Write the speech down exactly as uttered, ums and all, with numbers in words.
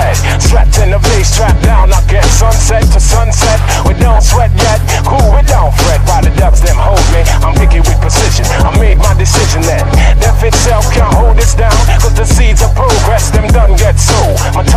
red. Strapped in the bass, strapped down, I get sunset to sunset. We don't sweat yet, cool, we don't fret. While the dubs them hold me, I'm picky with precision. I made my decision that death itself can't hold us down, cause the seeds of progress them done get sold. My